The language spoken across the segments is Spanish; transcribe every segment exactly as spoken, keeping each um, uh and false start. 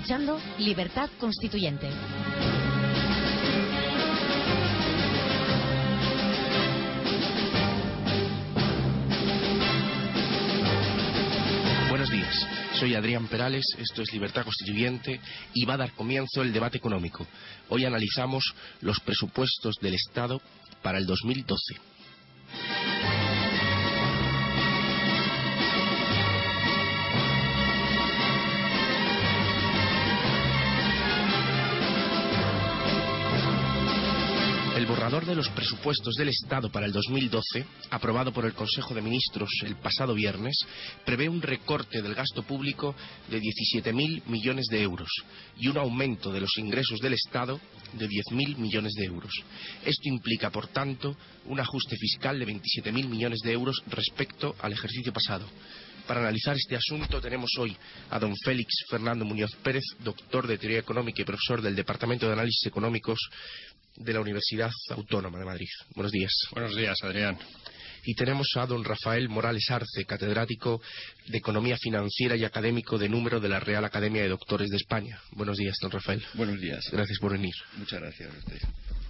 escuchando Libertad Constituyente. Buenos días, soy Adrián Perales, esto es Libertad Constituyente y va a dar comienzo el debate económico. Hoy analizamos los presupuestos del Estado para el dos mil doce. El borrador de los presupuestos del Estado para el dos mil doce, aprobado por el Consejo de Ministros el pasado viernes, prevé un recorte del gasto público de diecisiete mil millones de euros y un aumento de los ingresos del Estado de diez mil millones de euros. Esto implica, por tanto, un ajuste fiscal de veintisiete mil millones de euros respecto al ejercicio pasado. Para analizar este asunto tenemos hoy a don Félix Fernando Muñoz Pérez, doctor de Teoría Económica y profesor del Departamento de Análisis Económicos de la Universidad Autónoma de Madrid. Buenos días. Buenos días, Adrián. Y tenemos a don Rafael Morales Arce, catedrático de Economía Financiera y académico de número de la Real Academia de Doctores de España. Buenos días, don Rafael. Buenos días. Gracias por venir. Muchas gracias a usted.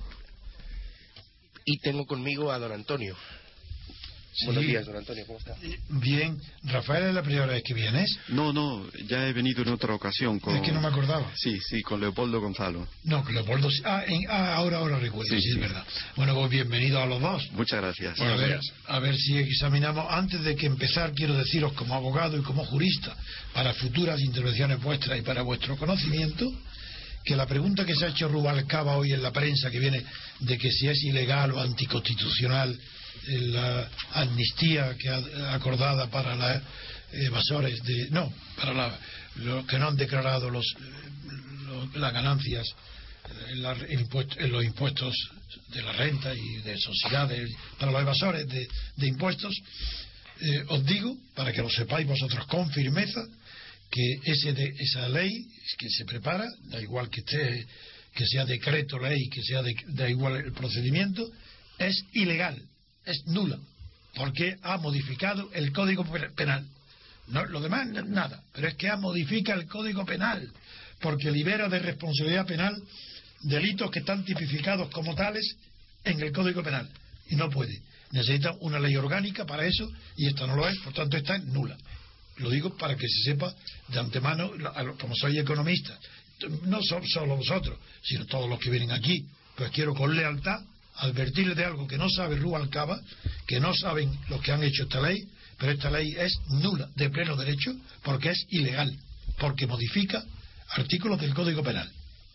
Y tengo conmigo a don Antonio. Sí. Buenos días, don Antonio, ¿cómo está? Bien. ¿Rafael es la primera vez que vienes? No, no, ya he venido en otra ocasión con... Es que no me acordaba. Sí, sí, con Leopoldo Gonzalo. No, que Leopoldo... Ah, en... ah ahora, ahora recuerdo, sí, sí, sí, es verdad. Bueno, pues bienvenido a los dos. Muchas gracias. Bueno, a, ver, a ver si examinamos... Antes de que empezar, quiero deciros como abogado y como jurista, para futuras intervenciones vuestras y para vuestro conocimiento, que la pregunta que se ha hecho Rubalcaba hoy en la prensa, que viene de que si es ilegal o anticonstitucional la amnistía que ha acordada para los evasores de no para la, los que no han declarado los, los las ganancias en, la, en, impuestos, en los impuestos de la renta y de sociedades para los evasores de, de impuestos, eh, os digo para que lo sepáis vosotros con firmeza que ese de, esa ley que se prepara, da igual que esté, que sea decreto ley, que sea de, da igual el procedimiento, es ilegal. Es nula, porque ha modificado el Código Penal. No, lo demás, nada, pero es que ha modificado el Código Penal, porque libera de responsabilidad penal delitos que están tipificados como tales en el Código Penal, y no puede. Necesita una ley orgánica para eso, y esta no lo es, por tanto esta es nula. Lo digo para que se sepa de antemano, como soy economista, no solo vosotros, sino todos los que vienen aquí, pues quiero con lealtad advertirles de algo que no sabe Rubalcaba, que no saben los que han hecho esta ley, pero esta ley es nula de pleno derecho porque es ilegal, porque modifica artículos del Código Penal.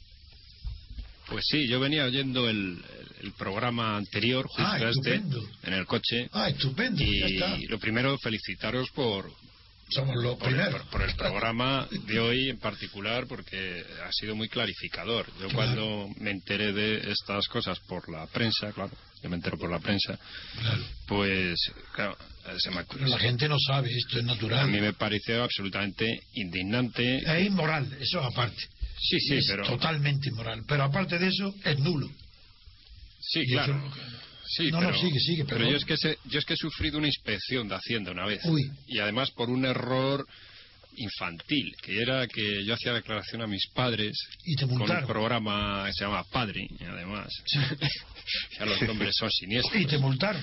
Pues sí, yo venía oyendo el, el programa anterior, justo ah, a este, estupendo. en el coche. Ah, estupendo. Y ya está. lo primero, felicitaros por... Somos los por, primeros. Por, por el programa de hoy en particular, porque ha sido muy clarificador. Yo claro. Cuando me enteré de estas cosas por la prensa, claro, yo me entero por la prensa, claro. pues, claro, se me... Pero la gente no sabe, esto es natural. A mí me pareció absolutamente indignante. Es inmoral, eso aparte. Sí, sí, es pero... totalmente inmoral. Pero aparte de eso, es nulo. Sí, y claro. Eso... Sí, no, pero, no, sigue, sigue, pero yo es que se, yo es que he sufrido una inspección de Hacienda una vez. Uy. Y además por un error infantil, que era que yo hacía declaración a mis padres y te con un programa que se llama Padre, y además sí. ya los nombres son siniestros. Y te multaron.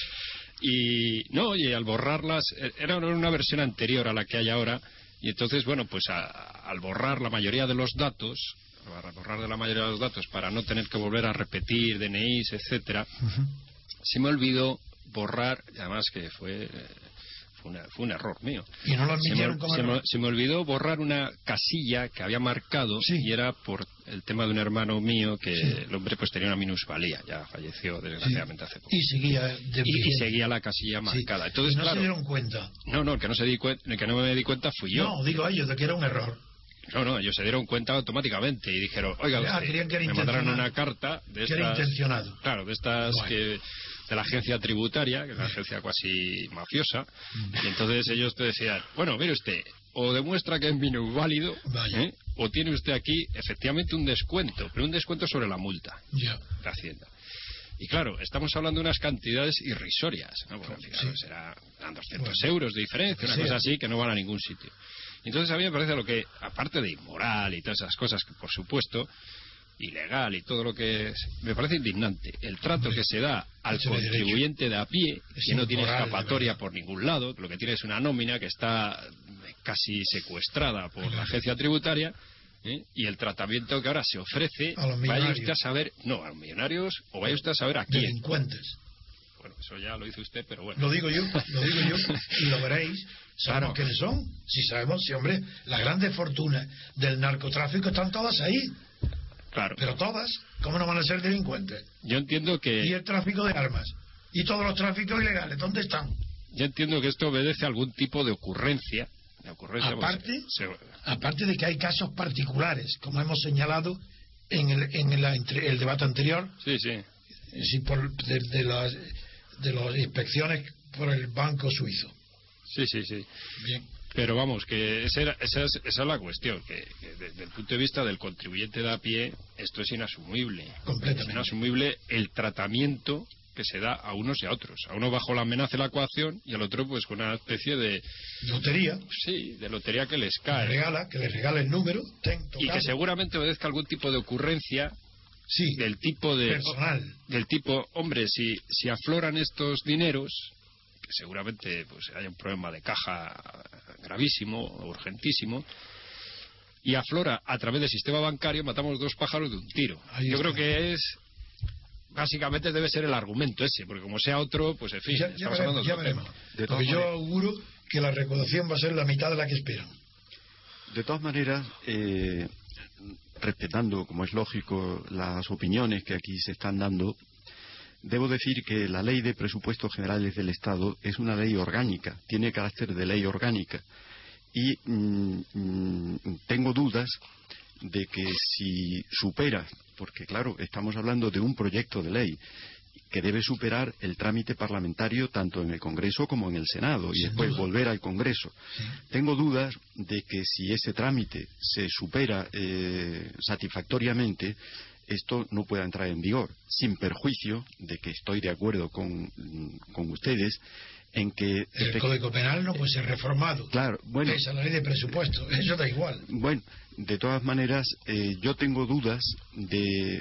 Y no, y al borrarlas, era una versión anterior a la que hay ahora, y entonces, bueno, pues a, al borrar la mayoría de los datos, para borrar de la mayoría de los datos para no tener que volver a repetir D N Is, etcétera, uh-huh. se me olvidó borrar, y además que fue fue, una, fue un error mío. ¿Y no lo admitieron como se error? me, se me olvidó borrar una casilla que había marcado, sí. y era por el tema de un hermano mío que sí. el hombre pues tenía una minusvalía, ya falleció desgraciadamente sí. hace poco. Y seguía de y, y seguía la casilla marcada. Sí. Entonces, ¿Y no claro, se dieron cuenta? No, no, el que no se di cuen- el que no me di cuenta fui yo. No, digo a ellos de que era un error. No, no, ellos se dieron cuenta automáticamente y dijeron, oiga, ah, usted, que me mandaron una carta de que estas, era intencionado. Claro, de estas bueno. que de la agencia tributaria, que es una agencia casi mafiosa, y entonces ellos te decían, bueno, mire usted, o demuestra que es minusválido, ¿eh? o tiene usted aquí efectivamente un descuento, pero un descuento sobre la multa yeah. de Hacienda. Y claro, estamos hablando de unas cantidades irrisorias, ¿no? Porque, fijaros, sí. eran doscientos bueno. euros de diferencia, una sí. cosa así que no van a ningún sitio. Entonces a mí me parece lo que, aparte de inmoral y todas esas cosas, que por supuesto, ilegal y todo lo que es, me parece indignante el trato que se da al contribuyente de a pie, que no tiene escapatoria por ningún lado, lo que tiene es una nómina que está casi secuestrada por la agencia tributaria, ¿eh? Y el tratamiento que ahora se ofrece, vaya usted a saber, no, a los millonarios, o vaya usted a saber a quién. Delincuentes. Bueno, eso ya lo dice usted, pero bueno. Lo digo yo, lo digo yo, y lo veréis. ¿Sabemos claro. quiénes son? Si sabemos, si hombre, las grandes fortunas del narcotráfico están todas ahí. Claro. Pero todas, ¿cómo no van a ser delincuentes? Yo entiendo que... Y el tráfico de armas. Y todos los tráficos ilegales, ¿dónde están? Yo entiendo que esto obedece a algún tipo de ocurrencia. De ocurrencia aparte, se... aparte de que hay casos particulares, como hemos señalado en el, en el, el debate anterior. Sí, sí. sí por, de, de, las, de las inspecciones por el Banco Suizo. Sí, sí, sí. Bien. Pero vamos, que esa, era, esa, es, esa es la cuestión, que, que desde el punto de vista del contribuyente de a pie, esto es inasumible. Completamente. Es inasumible el tratamiento que se da a unos y a otros. A uno bajo la amenaza de la coacción y al otro pues con una especie de... Lotería. Sí, de lotería que les cae. Que les regala, que les regala el número. Ten, y que seguramente obedezca algún tipo de ocurrencia. Sí. Del tipo de... Personal. Del tipo, hombre, si, si afloran estos dineros... que seguramente pues haya un problema de caja gravísimo, urgentísimo, y aflora a través del sistema bancario, matamos dos pájaros de un tiro. Ahí Yo está. creo que es, básicamente debe ser el argumento ese, porque como sea otro, pues en fin, ya, ya estamos veremos, hablando de ya otro veremos. tema. De porque yo auguro que la recaudación va a ser la mitad de la que esperan. De todas maneras, eh, respetando, como es lógico, las opiniones que aquí se están dando, debo decir que la Ley de Presupuestos Generales del Estado es una ley orgánica, tiene carácter de ley orgánica. Y mm, mm, tengo dudas de que si supera, porque claro, estamos hablando de un proyecto de ley que debe superar el trámite parlamentario tanto en el Congreso como en el Senado y Sin después duda. volver al Congreso. Sí. Tengo dudas de que si ese trámite se supera eh, satisfactoriamente, esto no pueda entrar en vigor, sin perjuicio de que estoy de acuerdo con, con ustedes en que... El Código Penal no puede ser reformado. Claro, bueno... Esa es la ley de presupuesto, eso da igual. Bueno, de todas maneras, eh, yo tengo dudas de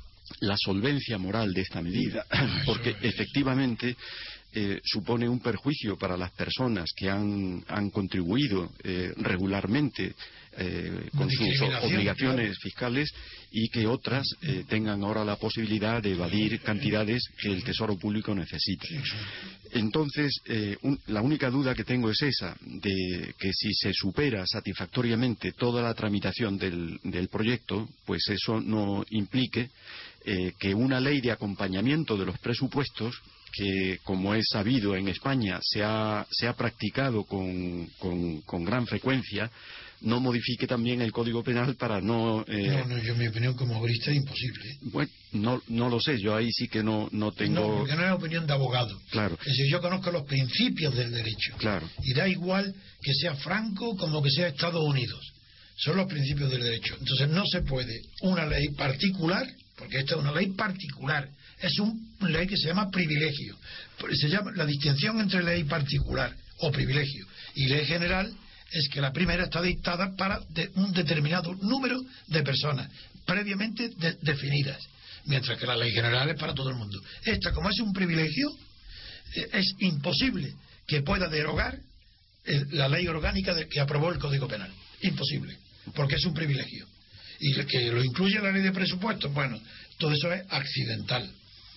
la solvencia moral de esta medida, porque efectivamente eh, supone un perjuicio para las personas que han, han contribuido eh, regularmente eh, con sus obligaciones claro. fiscales y que otras eh, tengan ahora la posibilidad de evadir cantidades que el Tesoro Público necesita. Entonces, eh, un, la única duda que tengo es esa, de que si se supera satisfactoriamente toda la tramitación del, del proyecto, pues eso no implique eh, que una ley de acompañamiento de los presupuestos, que como es sabido en España se ha, se ha practicado con, con, con gran frecuencia, no modifique también el Código Penal para no... Eh... No, no, yo en mi opinión como jurista es imposible. Bueno, no, no lo sé, yo ahí sí que no, no tengo... No, porque no es opinión de abogado. Claro. Es decir, yo conozco los principios del derecho. Claro. Y da igual que sea Franco como que sea Estados Unidos. Son los principios del derecho. Entonces no se puede una ley particular, porque esta es una ley particular, es una ley que se llama privilegio. Se llama la distinción entre ley particular o privilegio y ley general es que la primera está dictada para de un determinado número de personas previamente de, definidas, mientras que la ley general es para todo el mundo. Esta, como es un privilegio, eh, es imposible que pueda derogar eh, la ley orgánica de, que aprobó el Código Penal. Imposible, porque es un privilegio. Y que lo incluye la ley de presupuestos, bueno, todo eso es accidental.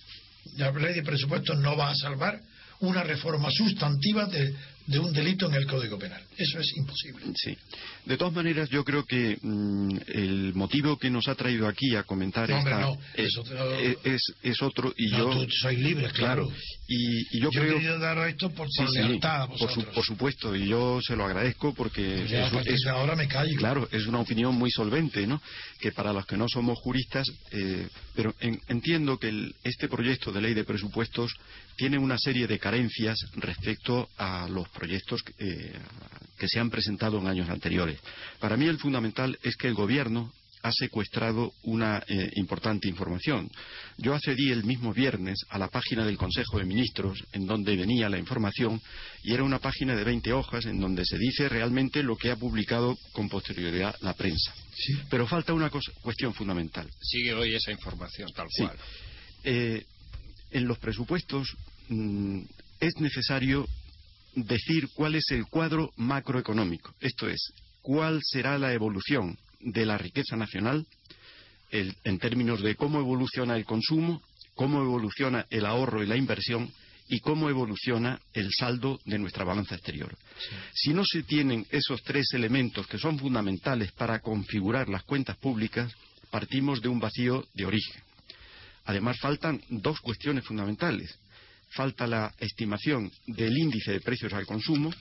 La ley de presupuestos no va a salvar una reforma sustantiva de, de un delito en el Código Penal. Eso es imposible. Sí. De todas maneras, yo creo que mmm, el motivo que nos ha traído aquí a comentar no, esta, hombre, no, es, es, otro, es, es, es otro. Y no, yo, tú sois libres, claro. claro y, y yo, yo creo. he querido dar esto por, sí, por sí, lealtad a vosotros. Por, su, por supuesto, y yo se lo agradezco porque. Ya, es, es, ahora me callo. Claro, es una opinión muy solvente, ¿no? Que para los que no somos juristas, eh, pero en, entiendo que el, este proyecto de ley de presupuestos tiene una serie de carencias respecto a los proyectos eh, que se han presentado en años anteriores. Para mí el fundamental es que el Gobierno ha secuestrado una eh, importante información. Yo accedí el mismo viernes a la página del Consejo de Ministros, en donde venía la información, y era una página de veinte hojas en donde se dice realmente lo que ha publicado con posterioridad la prensa. Sí. Pero falta una cosa, cuestión fundamental. Sigue hoy esa información, tal Sí. cual. Eh, en los presupuestos mmm, es necesario decir cuál es el cuadro macroeconómico. Esto es, cuál será la evolución de la riqueza nacional el, en términos de cómo evoluciona el consumo, cómo evoluciona el ahorro y la inversión y cómo evoluciona el saldo de nuestra balanza exterior. Sí. Si no se tienen esos tres elementos que son fundamentales para configurar las cuentas públicas, partimos de un vacío de origen. Además, faltan dos cuestiones fundamentales. Falta la estimación del índice de precios al consumo,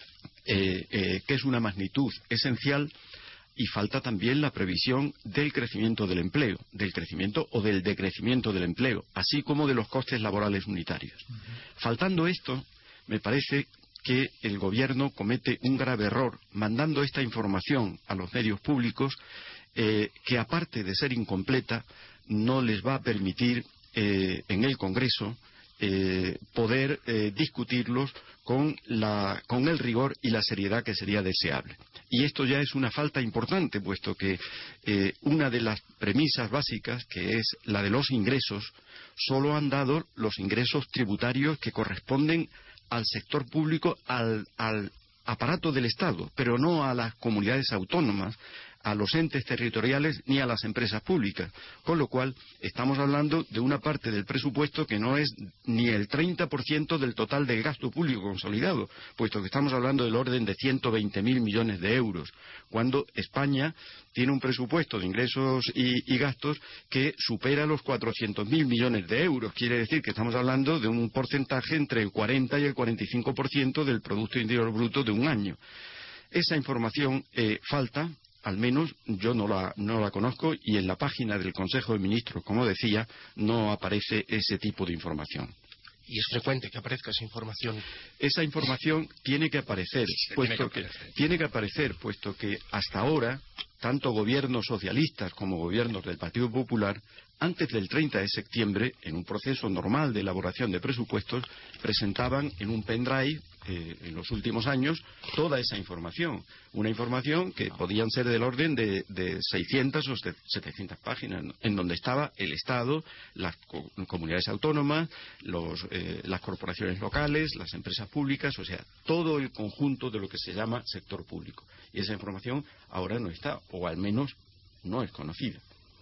eh, eh, que es una magnitud esencial, y falta también la previsión del crecimiento del empleo, del crecimiento o del decrecimiento del empleo, así como de los costes laborales unitarios. Uh-huh. Faltando esto, me parece que el Gobierno comete un grave error mandando esta información a los medios públicos eh, que, aparte de ser incompleta, no les va a permitir eh, en el Congreso Eh, poder eh, discutirlos con, la, con el rigor y la seriedad que sería deseable. Y esto ya es una falta importante, puesto que eh, una de las premisas básicas, que es la de los ingresos, solo han dado los ingresos tributarios que corresponden al sector público, al, al aparato del Estado, pero no a las comunidades autónomas, a los entes territoriales ni a las empresas públicas, con lo cual estamos hablando de una parte del presupuesto que no es ni el treinta por ciento del total del gasto público consolidado, puesto que estamos hablando del orden de ciento veinte mil millones de euros, cuando España tiene un presupuesto de ingresos y, y gastos que supera los cuatrocientos mil millones de euros. Quiere decir que estamos hablando de un porcentaje entre el cuarenta y el cuarenta y cinco por ciento del Producto Interior Bruto de un año. Esa información eh, falta. Al menos yo no la, no la conozco, y en la página del Consejo de Ministros, como decía, no aparece ese tipo de información. ¿Y es frecuente que aparezca esa información? Esa información tiene que aparecer, sí, puesto tiene que, que, aparecer. tiene que aparecer, puesto que hasta ahora, tanto gobiernos socialistas como gobiernos del Partido Popular, antes del treinta de septiembre, en un proceso normal de elaboración de presupuestos, presentaban en un pendrive, eh, en los últimos años, toda esa información. Una información que podían ser del orden de, de seiscientas o setecientas páginas, ¿no? En donde estaba el Estado, las co comunidades autónomas, los, eh, las corporaciones locales, las empresas públicas, o sea, todo el conjunto de lo que se llama sector público. Y esa información ahora no está, o al menos no es conocida.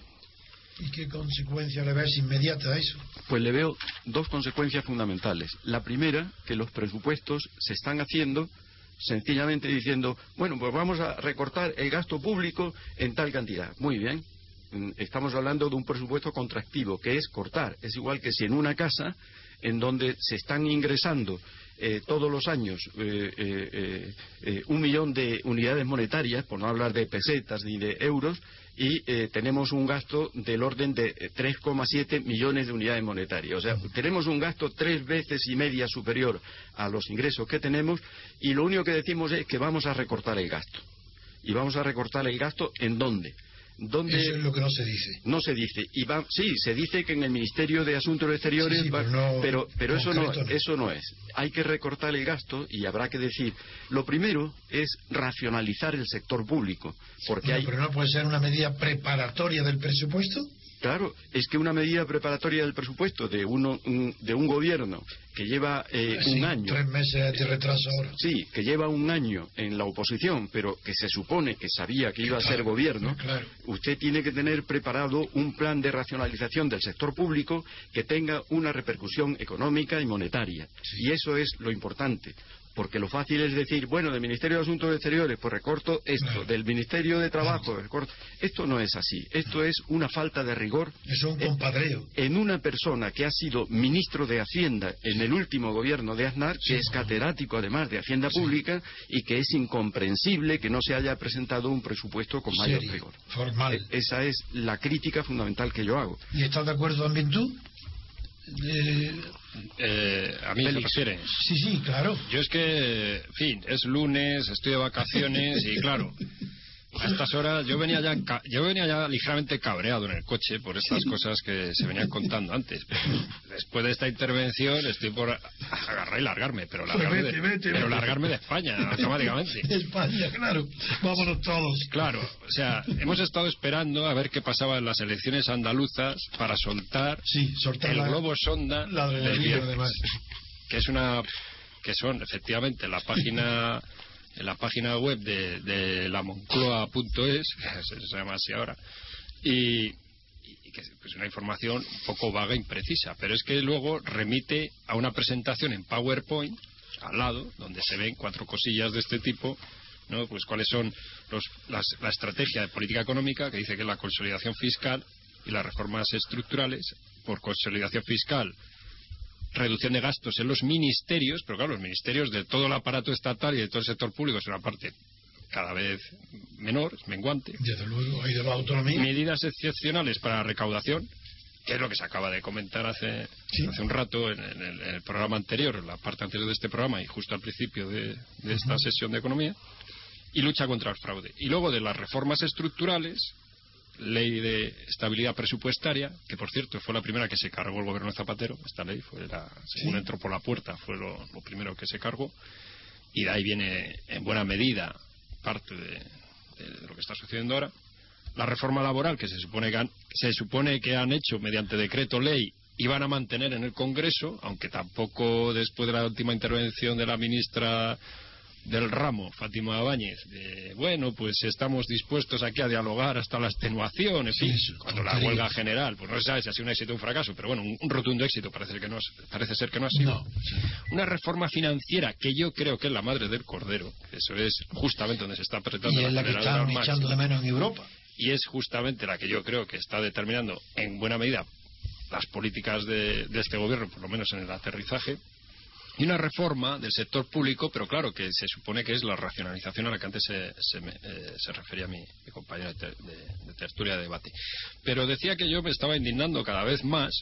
¿Y qué consecuencia le ves inmediata a eso? Pues le veo dos consecuencias fundamentales. La primera, que los presupuestos se están haciendo sencillamente diciendo, bueno, pues vamos a recortar el gasto público en tal cantidad. Muy bien. Estamos hablando de un presupuesto contractivo, que es cortar. Es igual que si en una casa, en donde se están ingresando eh, todos los años eh, eh, eh, un millón de unidades monetarias, por no hablar de pesetas ni de euros, y eh, tenemos un gasto del orden de tres coma siete millones de unidades monetarias. O sea, tenemos un gasto tres veces y media superior a los ingresos que tenemos, y lo único que decimos es que vamos a recortar el gasto. ¿Y vamos a recortar el gasto en dónde? ¿Dónde? Eso es lo que no se dice. No se dice. Y va, sí, se dice que en el Ministerio de Asuntos Exteriores, sí, sí, va, pero, no, pero, pero eso, no, no. eso no es. Hay que recortar el gasto, y habrá que decir, lo primero es racionalizar el sector público. Porque no, hay... Pero no puede ser una medida preparatoria del presupuesto. Claro, es que una medida preparatoria del presupuesto de, uno, un, de un gobierno que lleva eh, sí, un año... Tres meses de retraso ahora. Sí, que lleva un año en la oposición, pero que se supone que sabía que iba claro, a ser gobierno, claro. Usted tiene que tener preparado un plan de racionalización del sector público que tenga una repercusión económica y monetaria. Sí. Y eso es lo importante. Porque lo fácil es decir, bueno, del Ministerio de Asuntos Exteriores, pues recorto esto, claro. Del Ministerio de Trabajo, claro. recorto... Esto no es así. Esto es una falta de rigor. Es un compadreo. En una persona que ha sido ministro de Hacienda en el último gobierno de Aznar, sí, que es catedrático además de Hacienda sí. Pública, y que es incomprensible que no se haya presentado un presupuesto con mayor Serio, rigor. Formal. Esa es la crítica fundamental que yo hago. ¿Y estás de acuerdo también tú? Eh, eh, a mí se refiere. Sí, sí, claro. Yo es que, en fin, es lunes, estoy de vacaciones y claro, a estas horas yo venía ya yo venía ya ligeramente cabreado en el coche por estas cosas que se venían contando antes. Después de esta intervención estoy por agarrar y largarme, pero largarme de, vete, vete, pero vete. largarme de España automáticamente. España, claro. Vámonos todos. Claro, o sea, hemos estado esperando a ver qué pasaba en las elecciones andaluzas para soltar, sí, soltar el la, globo sonda la del viernes, además. que es una que son efectivamente la página en la página web de, de la moncloa punto es, se, se llama así ahora, y, y que es pues, una información un poco vaga e imprecisa, pero es que luego remite a una presentación en PowerPoint al lado, donde se ven cuatro cosillas de este tipo, ¿no? Pues cuáles son los, las, la estrategia de política económica, que dice que es la consolidación fiscal y las reformas estructurales. Por consolidación fiscal, reducción de gastos en los ministerios, pero claro, los ministerios de todo el aparato estatal y de todo el sector público es una parte cada vez menor, menguante. Desde luego, hay de la autonomía. Medidas excepcionales para la recaudación, que es lo que se acaba de comentar hace, sí. hace un rato en, en, el, en el programa anterior, en la parte anterior de este programa y justo al principio de, de esta uh-huh. sesión de economía, y lucha contra el fraude. Y luego de las reformas estructurales, ley de estabilidad presupuestaria, que por cierto fue la primera que se cargó el gobierno de Zapatero. Esta ley fue la, según ¿Sí? entró por la puerta, fue lo, lo primero que se cargó, y de ahí viene en buena medida parte de, de, de lo que está sucediendo ahora. La reforma laboral, que se supone que han, se supone que han hecho mediante decreto ley y van a mantener en el Congreso, aunque tampoco después de la última intervención de la ministra del ramo, Fátima Báñez, de, bueno, pues estamos dispuestos aquí a dialogar hasta la extenuación, en fin, sí, cuando la huelga general, pues no se sabe si ha sido un éxito o un fracaso, pero bueno, un, un rotundo éxito parece que no es, parece ser que no ha sido. No. Una reforma financiera que yo creo que es la madre del cordero, eso es justamente donde se está apretando y es la, la que están echando de menos en Europa. Y es justamente la que yo creo que está determinando en buena medida las políticas de, de este gobierno, por lo menos en el aterrizaje. Y una reforma del sector público, pero claro, que se supone que es la racionalización a la que antes se, se, me, eh, se refería mi, mi compañero de, ter, de, de tertulia de debate. Pero decía que yo me estaba indignando cada vez más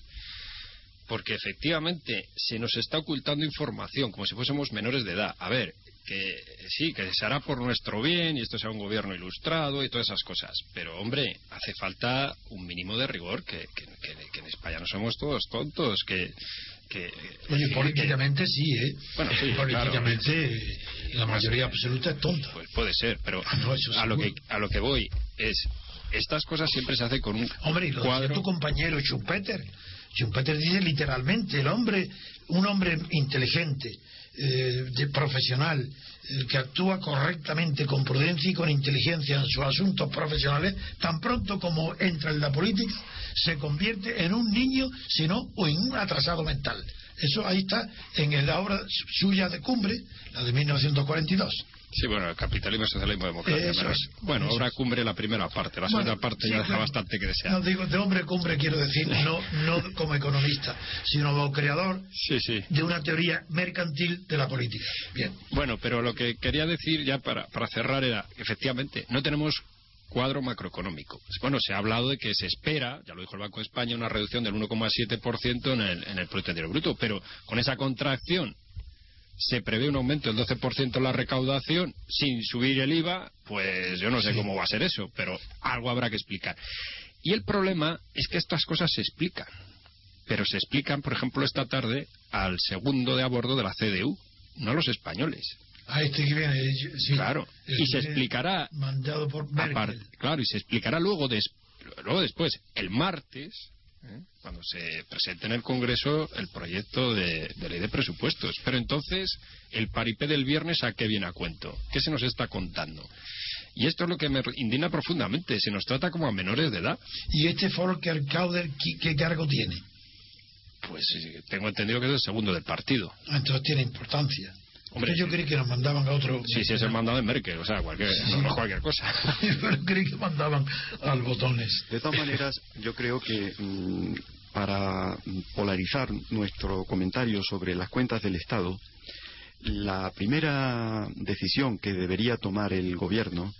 porque efectivamente se nos está ocultando información como si fuésemos menores de edad. A ver, que sí, que se hará por nuestro bien y esto sea un gobierno ilustrado y todas esas cosas, pero hombre, hace falta un mínimo de rigor, que, que, que, que en España no somos todos tontos, que... que Oye, políticamente que, sí, ¿eh? Bueno, sí, políticamente claro. La mayoría absoluta es tonta. Pues puede ser, pero ah, no, a, lo que, a lo que voy es, estas cosas siempre se hacen con un hombre, y lo cuadro... decía tu compañero Schumpeter. Schumpeter dice literalmente, el hombre, un hombre inteligente, eh, de profesional, eh, que actúa correctamente, con prudencia y con inteligencia en sus asuntos profesionales, tan pronto como entra en la política, se convierte en un niño, sino o en un atrasado mental. Eso ahí está en la obra suya de cumbre, la de mil novecientos cuarenta y dos. Sí, bueno, el capitalismo, socialismo, democracia. Eso es, bueno, eso obra es. Cumbre la primera parte, la segunda bueno, parte sí, ya deja bueno, bastante que desear. No digo de hombre cumbre, quiero decir, no, no como economista, sino como creador sí, sí. de una teoría mercantil de la política. Bien. Bueno, pero lo que quería decir ya para, para cerrar era, efectivamente, no tenemos cuadro macroeconómico. Bueno, se ha hablado de que se espera, ya lo dijo el Banco de España, una reducción del uno coma siete por ciento en el, en el Producto Interior Bruto, pero con esa contracción se prevé un aumento del doce por ciento en la recaudación sin subir el I V A, pues yo no sé sí. cómo va a ser eso, pero algo habrá que explicar. Y el problema es que estas cosas se explican, pero se explican, por ejemplo, esta tarde al segundo de a bordo de la C D U, no a los españoles. A este que viene, sí. Claro, y se explicará mandado por Merkel. Apart, claro, y se explicará luego, des, luego después, el martes, ¿eh? cuando se presente en el Congreso el proyecto de, de ley de presupuestos. Pero entonces, el paripé del viernes, ¿a qué viene a cuento? ¿Qué se nos está contando? Y esto es lo que me indigna profundamente. Se nos trata como a menores de edad. ¿Y este Volker Kauder qué, qué cargo tiene? Pues tengo entendido que es el segundo del partido. Ah, entonces tiene importancia. Hombre, yo creí que nos mandaban a otro... Sí, sí, es el mandado de Merkel, o sea, cualquier, sí, no, no cualquier cosa. Pero creí que mandaban al botones. De todas maneras, yo creo que mmm, para polarizar nuestro comentario sobre las cuentas del Estado, la primera decisión que debería tomar el gobierno,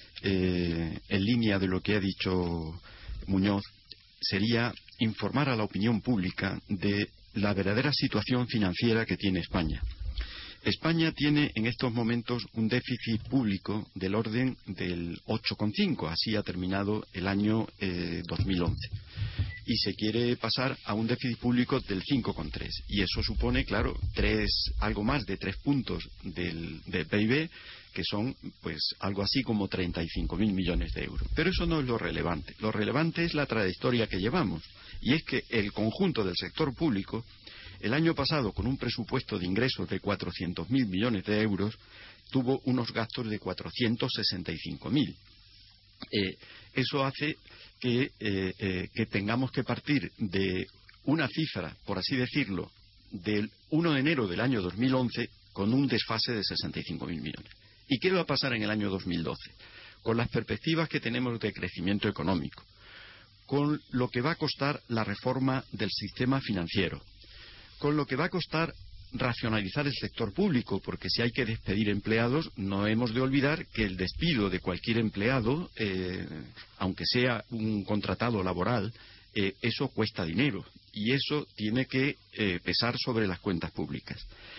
eh, en línea de lo que ha dicho Muñoz, sería informar a la opinión pública de la verdadera situación financiera que tiene España. España tiene en estos momentos un déficit público del orden del ocho coma cinco, así ha terminado el año eh, dos mil once. Y se quiere pasar a un déficit público del cinco coma tres. Y eso supone, claro, tres, algo más de tres puntos del, del P I B, que son pues algo así como treinta y cinco mil millones de euros. Pero eso no es lo relevante. Lo relevante es la trayectoria que llevamos. Y es que el conjunto del sector público, el año pasado, con un presupuesto de ingresos de cuatrocientos mil millones de euros, tuvo unos gastos de cuatrocientos sesenta y cinco mil. Eh, eso hace que, eh, eh, que tengamos que partir de una cifra, por así decirlo, del uno de enero del año dos mil once con un desfase de sesenta y cinco mil millones. ¿Y qué va a pasar en el año dos mil doce? Con las perspectivas que tenemos de crecimiento económico, con lo que va a costar la reforma del sistema financiero, con lo que va a costar racionalizar el sector público, porque si hay que despedir empleados, no hemos de olvidar que el despido de cualquier empleado, eh, aunque sea un contratado laboral, eh, eso cuesta dinero y eso tiene que eh, pesar sobre las cuentas públicas.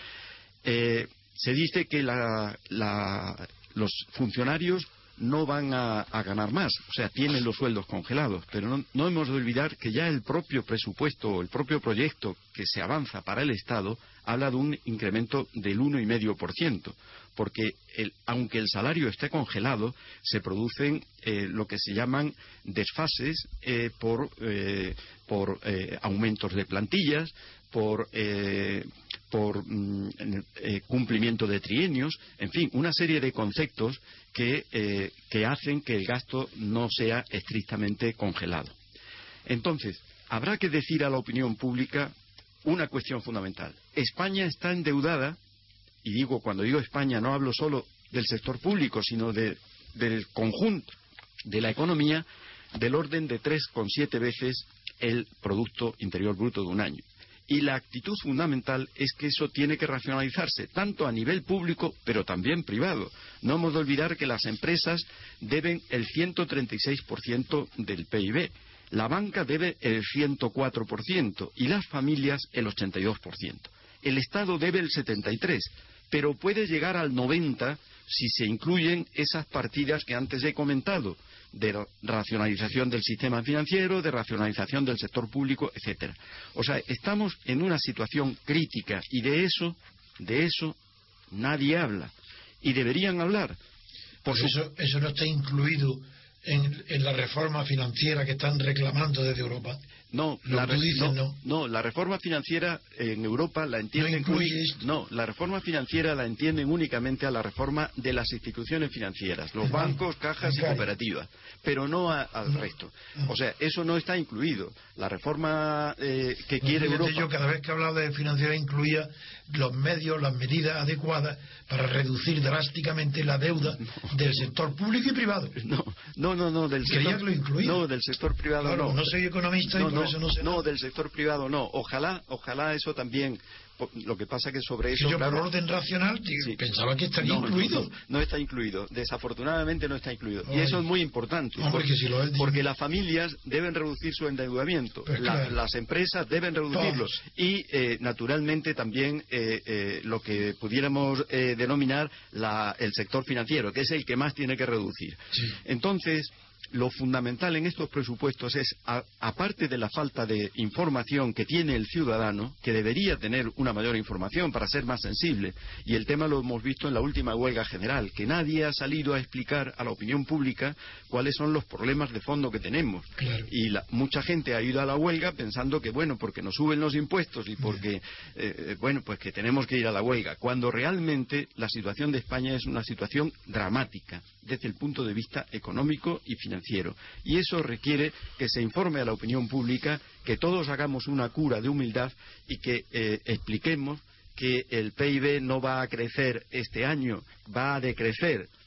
Eh, se dice que la, la, los funcionarios no van a, a ganar más, o sea, tienen los sueldos congelados, pero no, no hemos de olvidar que ya el propio presupuesto o el propio proyecto que se avanza para el Estado habla de un incremento del uno coma cinco por ciento, porque el, aunque el salario esté congelado, se producen eh, lo que se llaman desfases eh, por, eh, por eh, aumentos de plantillas, por, eh, por mm, eh, cumplimiento de trienios, en fin, una serie de conceptos que, eh, que hacen que el gasto no sea estrictamente congelado. Entonces, habrá que decir a la opinión pública una cuestión fundamental. España está endeudada, y digo, cuando digo España no hablo solo del sector público, sino de, del conjunto de la economía, del orden de tres coma siete veces el Producto Interior Bruto de un año. Y la actitud fundamental es que eso tiene que racionalizarse, tanto a nivel público, pero también privado. No hemos de olvidar que las empresas deben el ciento treinta y seis por ciento del P I B, la banca debe el ciento cuatro por ciento y las familias el ochenta y dos por ciento. El Estado debe el setenta y tres por ciento, pero puede llegar al noventa por ciento si se incluyen esas partidas que antes he comentado, de racionalización del sistema financiero, de racionalización del sector público, etcétera. O sea, estamos en una situación crítica y de eso, de eso nadie habla. Y deberían hablar. Por su... eso, eso no está incluido en, en la reforma financiera que están reclamando desde Europa. No, la, re dices, no, no. no, la reforma financiera en Europa la entienden no, incluye no, la reforma financiera la entienden únicamente a la reforma de las instituciones financieras, los no, bancos, cajas no, y cooperativas, pero no a, al no, resto. No. O sea, eso no está incluido. La reforma eh, que no, quiere Europa. Yo cada vez que he hablado de financiera incluía los medios, las medidas adecuadas para reducir drásticamente la deuda no. del sector público y privado. No, no, no, no del Quería sector. Que lo incluía. No, del sector privado claro, no. No soy economista no, y por no, eso no sé. No, nada. del sector privado no. Ojalá, ojalá eso también. Lo que pasa que sobre eso. Si yo, claro, por orden racional, tío, sí. pensaba que estaría no, incluido. No, no, no está incluido. Desafortunadamente no está incluido. Ay. Y eso es muy importante. Hombre, porque, que si lo es, porque las familias deben reducir su endeudamiento. Pues la, claro. Las empresas deben reducirlo. Todos. Y, eh, naturalmente, también eh, eh, lo que pudiéramos eh, denominar la, el sector financiero, que es el que más tiene que reducir. Sí. Entonces. Lo fundamental en estos presupuestos es, a, aparte de la falta de información que tiene el ciudadano, que debería tener una mayor información para ser más sensible, y el tema lo hemos visto en la última huelga general, que nadie ha salido a explicar a la opinión pública cuáles son los problemas de fondo que tenemos. Claro. Y la, mucha gente ha ido a la huelga pensando que, bueno, porque nos suben los impuestos y porque, eh, bueno, pues que tenemos que ir a la huelga, cuando realmente la situación de España es una situación dramática desde el punto de vista económico y financiero. Y eso requiere que se informe a la opinión pública, que todos hagamos una cura de humildad y que eh, expliquemos que el P I B no va a crecer este año, va a decrecer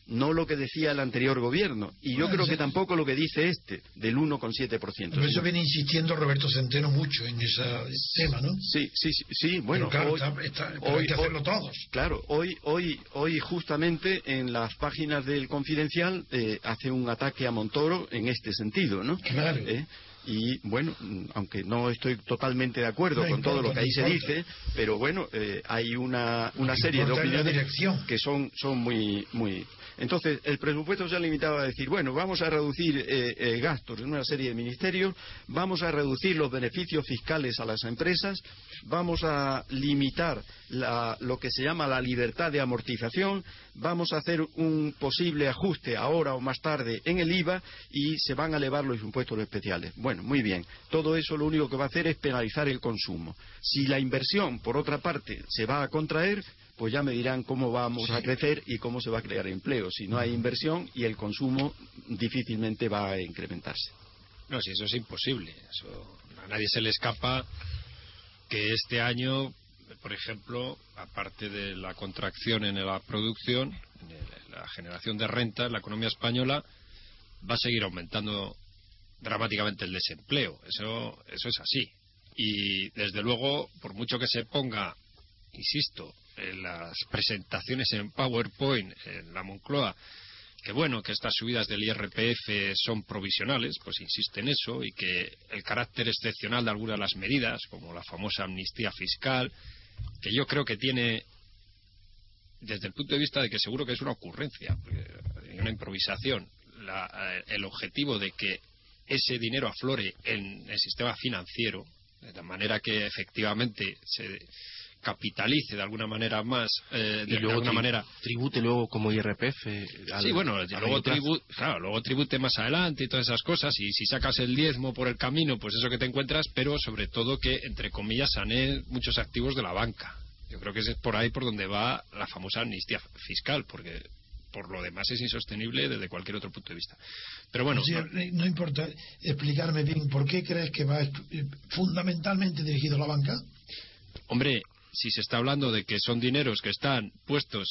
no lo que decía el anterior gobierno, y yo bueno, creo sí. que tampoco lo que dice este, del uno coma siete por ciento. Por eso viene insistiendo Roberto Centeno mucho en ese tema, ¿no? Sí, sí, sí, sí, bueno, pero claro, hoy, está, está, hoy, hay que hacerlo hoy, todos. Claro, hoy, hoy, hoy justamente en las páginas del Confidencial eh, hace un ataque a Montoro en este sentido, ¿no? Claro. ¿Eh? Y bueno, aunque no estoy totalmente de acuerdo no con importa, todo lo que no ahí se importa. dice, pero bueno, eh, hay una, una que serie de importa es la opiniones dirección. que son, son muy, muy... Entonces, el presupuesto se ha limitado a decir, bueno, vamos a reducir eh, eh, gastos en una serie de ministerios, vamos a reducir los beneficios fiscales a las empresas, vamos a limitar la, lo que se llama la libertad de amortización, vamos a hacer un posible ajuste ahora o más tarde en el I V A y se van a elevar los impuestos especiales. Bueno, muy bien. Todo eso lo único que va a hacer es penalizar el consumo. Si la inversión, por otra parte, se va a contraer, pues ya me dirán cómo vamos sí. a crecer y cómo se va a crear empleo. Si no hay inversión y el consumo difícilmente va a incrementarse. No, si eso es imposible. Eso, a nadie se le escapa que este año, por ejemplo, aparte de la contracción en la producción, en la generación de renta en la economía española, va a seguir aumentando dramáticamente el desempleo. Eso, eso es así. Y desde luego, por mucho que se ponga, insisto, en las presentaciones en PowerPoint en la Moncloa, que bueno, que estas subidas del I R P F son provisionales, pues insiste en eso, y que el carácter excepcional de algunas de las medidas, como la famosa amnistía fiscal, que yo creo que tiene, desde el punto de vista de que seguro que es una ocurrencia, una improvisación, la, el objetivo de que ese dinero aflore en el sistema financiero, de manera que efectivamente se capitalice de alguna manera más eh, de, y luego de alguna tri manera tribute luego como I R P F al, sí bueno luego tribute, claro, luego tribute más adelante y todas esas cosas, y si sacas el diezmo por el camino, pues eso que te encuentras, pero sobre todo que entre comillas sané muchos activos de la banca. Yo creo que es por ahí por donde va la famosa amnistía fiscal, porque por lo demás es insostenible desde cualquier otro punto de vista. Pero bueno, sí, no, no importa explicarme bien por qué crees que va fundamentalmente dirigido a la banca. Hombre, si se está hablando de que son dineros que están puestos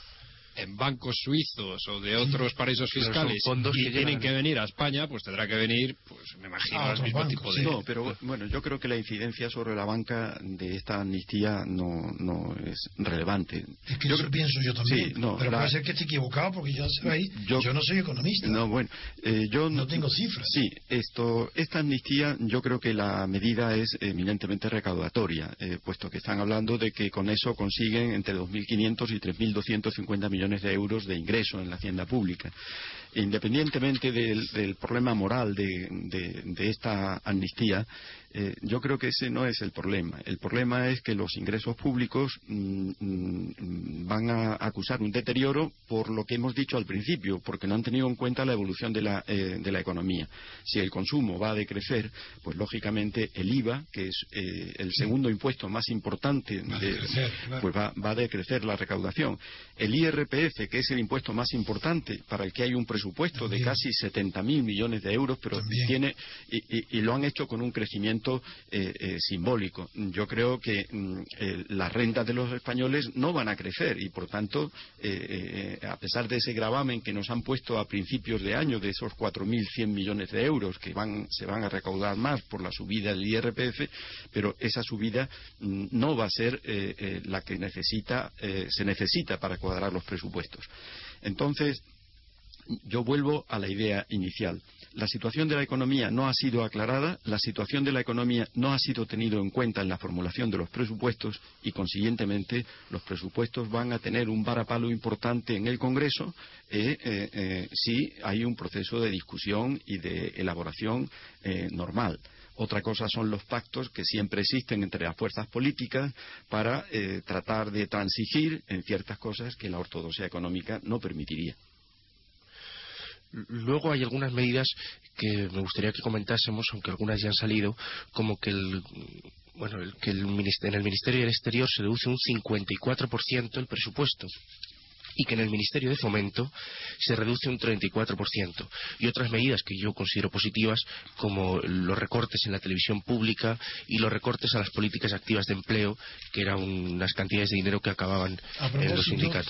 en bancos suizos o de otros paraísos fiscales y que tienen que venir a España, pues tendrá que venir, pues me imagino, al mismo bancos, tipo de... Sí, no, pero bueno, yo creo que la incidencia sobre la banca de esta amnistía no, no es relevante. Es que yo eso creo... pienso yo también, sí, no, pero la... puede ser que esté equivocado, porque ya sabéis, yo, yo no soy economista. No, bueno, eh, yo no tengo cifras. Sí, esto, esta amnistía, yo creo que la medida es eminentemente recaudatoria, eh, puesto que están hablando de que con eso consiguen entre dos mil quinientos y tres mil doscientos cincuenta millones de euros de ingreso en la hacienda pública. Independientemente del, del problema moral de, de, de esta amnistía, eh, yo creo que ese no es el problema. El problema es que los ingresos públicos mm, mm, van a acusar un deterioro por lo que hemos dicho al principio, porque no han tenido en cuenta la evolución de la, eh, de la economía. Si el consumo va a decrecer, pues lógicamente el I V A, que es eh, el segundo impuesto más importante, va de, a decrecer, claro. pues va, va a decrecer la recaudación. El I R P F, que es el impuesto más importante, para el que hay un presupuesto También. de casi setenta mil millones de euros, pero También. tiene y, y, y lo han hecho con un crecimiento eh, eh, simbólico. Yo creo que mm, eh, las rentas de los españoles no van a crecer y, por tanto, eh, eh, a pesar de ese gravamen que nos han puesto a principios de año de esos cuatro mil cien millones de euros que van se van a recaudar más por la subida del I R P F, pero esa subida mm, no va a ser eh, eh, la que necesita eh, se necesita para cuadrar los presupuestos. Entonces, yo vuelvo a la idea inicial. La situación de la economía no ha sido aclarada, la situación de la economía no ha sido tenido en cuenta en la formulación de los presupuestos y, consiguientemente, los presupuestos van a tener un varapalo importante en el Congreso eh, eh, eh, si hay un proceso de discusión y de elaboración eh, normal. Otra cosa son los pactos que siempre existen entre las fuerzas políticas para eh, tratar de transigir en ciertas cosas que la ortodoxia económica no permitiría. Luego hay algunas medidas que me gustaría que comentásemos, aunque algunas ya han salido, como que el bueno el, que el, en el Ministerio del Exterior se reduce un cincuenta y cuatro por ciento el presupuesto y que en el Ministerio de Fomento se reduce un treinta y cuatro por ciento. Y otras medidas que yo considero positivas, como los recortes en la televisión pública y los recortes a las políticas activas de empleo, que eran unas cantidades de dinero que acababan en los sindicatos.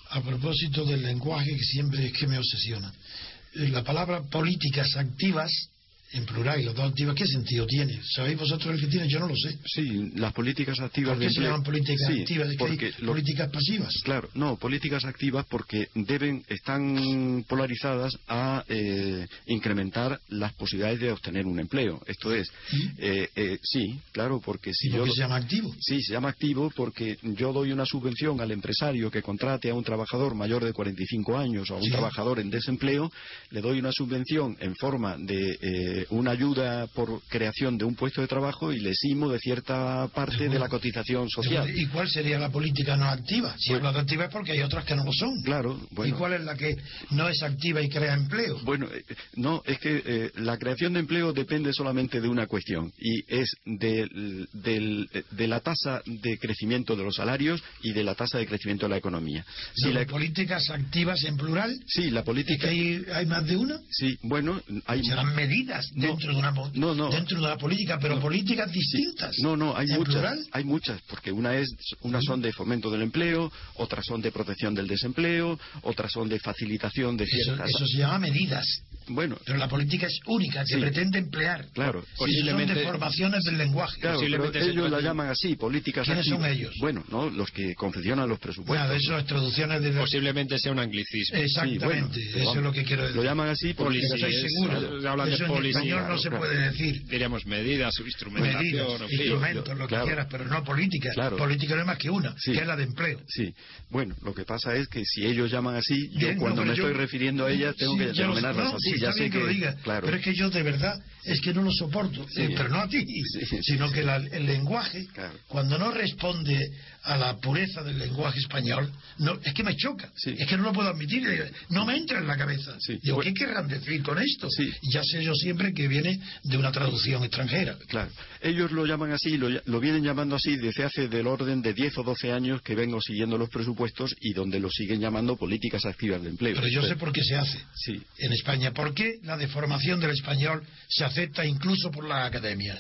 A propósito del lenguaje, que siempre es que me obsesiona. La palabra políticas activas, en plural, y los dos activas, ¿qué sentido tiene? ¿Sabéis vosotros el que tiene? Yo no lo sé. Sí, las políticas activas... ¿Por qué de se llaman políticas sí, activas? ¿Es que hay lo... políticas pasivas? Claro, no, políticas activas porque deben, están polarizadas a eh, incrementar las posibilidades de obtener un empleo. Esto es, ¿Sí? Eh, eh, sí, claro, porque si ¿Y por yo... qué se llama activo? Sí, se llama activo porque yo doy una subvención al empresario que contrate a un trabajador mayor de cuarenta y cinco años o a un Sí. trabajador en desempleo, le doy una subvención en forma de eh, una ayuda por creación de un puesto de trabajo y le eximo de cierta parte de, de la cotización social. ¿Y cuál sería la política no activa? Si bueno, hablo de activa es porque hay otras que no lo son. Claro, bueno. ¿Y cuál es la que no es activa y crea empleo? Bueno, eh, no, es que eh, la creación de empleo depende solamente de una cuestión y es de, del, de la tasa de crecimiento de los salarios y de la tasa de crecimiento de la economía. Si si la... la... políticas activas en plural. Sí, la política. ¿Es que hay, hay más de una? Sí, bueno, hay. Serán medidas dentro no, de una no, no, dentro de una política, pero no, políticas distintas. Sí, no, no, hay ¿En muchas, plural? hay muchas, porque una es, unas son de fomento del empleo, otras son de protección del desempleo, otras son de facilitación de ciertas. Eso, eso se llama medidas. Bueno, pero la política es única, que sí, pretende emplear. Claro, posiblemente son deformaciones del lenguaje. Claro, posiblemente pero ellos trata... la llaman así, políticas ¿Quiénes activas. son ellos? Bueno, no, los que confeccionan los presupuestos. Nada, eso es traducciones de... Posiblemente sea un anglicismo. Exactamente, sí, bueno, eso es lo que quiero decir. Lo llaman así, políticas. Estoy seguro. Hablan eso de en policía, español no claro, se claro. puede decir. Diríamos medidas, instrumentación, medidas, en fin. instrumentos, lo claro, que quieras, pero no políticas. Claro. Política no es más que una, sí, que es la de empleo. Sí, bueno, lo que pasa es que si ellos llaman así, yo Bien, cuando no, me yo, estoy refiriendo a ellas tengo sí, que denominarlas no, así. Sí, ya está sé bien que, que lo digas, claro. pero es que yo de verdad es que no lo soporto, sí, eh, pero no a ti, sí, sí, sino sí, que la, el lenguaje, claro, cuando no responde a la pureza del lenguaje español, no, es que me choca, sí, es que no lo puedo admitir, no me entra en la cabeza. Sí, Digo, bueno, ¿qué querrán decir con esto? Sí. Ya sé yo siempre que viene de una traducción extranjera. Claro, ellos lo llaman así, lo, lo vienen llamando así desde hace del orden de diez o doce años que vengo siguiendo los presupuestos y donde lo siguen llamando políticas activas de empleo. Pero yo Pero, sé por qué se hace sí, en España. ¿Por qué la deformación del español se acepta incluso por las academias?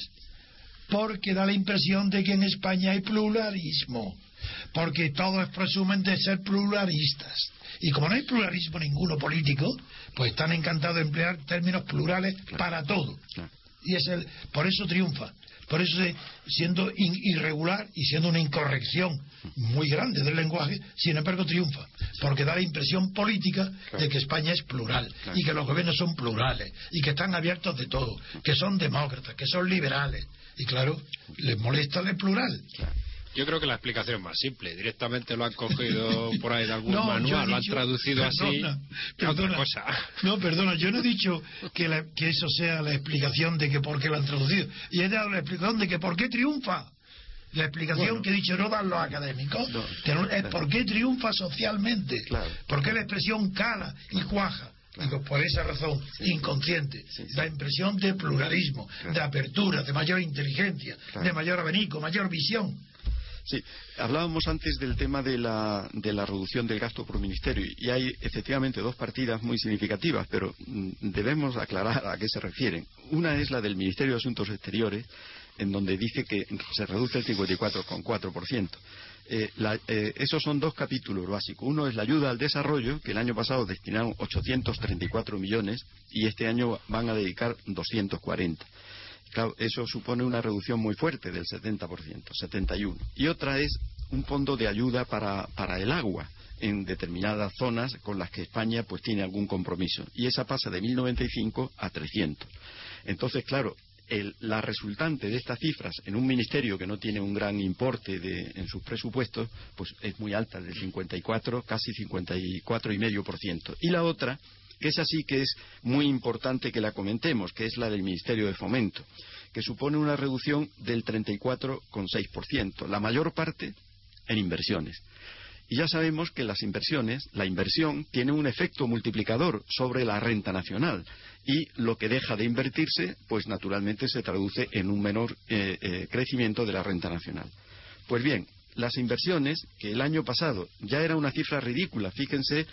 Porque da la impresión de que en España hay pluralismo, porque todos presumen de ser pluralistas. Y como no hay pluralismo ninguno político, pues están encantados de emplear términos plurales, claro, para todo. Claro. Y es el, por eso triunfa. Por eso, siendo in, irregular y siendo una incorrección muy grande del lenguaje, sin embargo triunfa. Porque da la impresión política, claro, de que España es plural, claro, y que los gobiernos son plurales, y que están abiertos de todo, que son demócratas, que son liberales. Y claro, les molesta el plural. Claro. Yo creo que la explicación es más simple. Directamente lo han cogido por ahí de algún no, manual, lo han traducido perdona, así. Perdona, otra cosa. No, perdona, yo no he dicho que, la, que eso sea la explicación de que por qué lo han traducido. Y he dado la explicación de que por qué triunfa. La explicación, bueno, que he dicho no dan los académicos, no, que no, es por qué triunfa socialmente. Claro, por qué la expresión cala y cuaja. Digo, por esa razón, sí, inconsciente, sí, sí, da impresión de pluralismo, claro, de apertura, de mayor inteligencia, claro, de mayor abanico, mayor visión. Sí, hablábamos antes del tema de la, de la reducción del gasto por ministerio y hay efectivamente dos partidas muy significativas, pero mm, debemos aclarar a qué se refieren. Una es la del Ministerio de Asuntos Exteriores, en donde dice que se reduce el cincuenta y cuatro coma cuatro por ciento. Eh, la, eh, esos son dos capítulos básicos. Uno es la ayuda al desarrollo, que el año pasado destinaron ochocientos treinta y cuatro millones y este año van a dedicar doscientos cuarenta. Claro, eso supone una reducción muy fuerte del setenta por ciento, setenta y uno. Y otra es un fondo de ayuda para, para el agua en determinadas zonas con las que España pues tiene algún compromiso. Y esa pasa de mil noventa y cinco a trescientos. Entonces, claro, el, la resultante de estas cifras en un ministerio que no tiene un gran importe de, en sus presupuestos, pues es muy alta, del cincuenta y cuatro, casi cincuenta y cuatro coma cinco por ciento. Y la otra, que es así que es muy importante que la comentemos, que es la del Ministerio de Fomento, que supone una reducción del treinta y cuatro coma seis por ciento, la mayor parte en inversiones. Y ya sabemos que las inversiones, la inversión tiene un efecto multiplicador sobre la renta nacional y lo que deja de invertirse, pues naturalmente se traduce en un menor eh, eh, crecimiento de la renta nacional. Pues bien, las inversiones, que el año pasado ya era una cifra ridícula, fíjense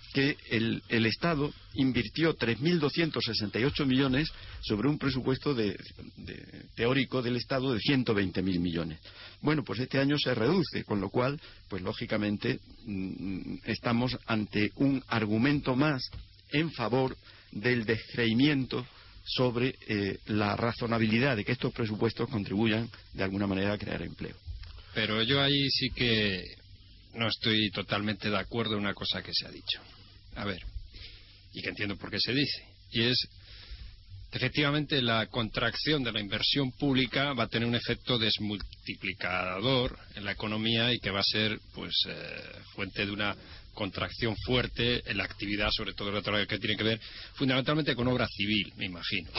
que el, el Estado invirtió tres mil doscientos sesenta y ocho millones sobre un presupuesto de, de, teórico del Estado de ciento veinte mil millones. Bueno, pues este año se reduce, con lo cual, pues lógicamente mmm, estamos ante un argumento más en favor del descreimiento sobre eh, la razonabilidad de que estos presupuestos contribuyan de alguna manera a crear empleo. Pero yo ahí sí que no estoy totalmente de acuerdo en una cosa que se ha dicho. A ver, y que entiendo por qué se dice, y es efectivamente la contracción de la inversión pública va a tener un efecto desmultiplicador en la economía y que va a ser pues eh, fuente de una contracción fuerte en la actividad, sobre todo la que tiene que ver fundamentalmente con obra civil, me imagino.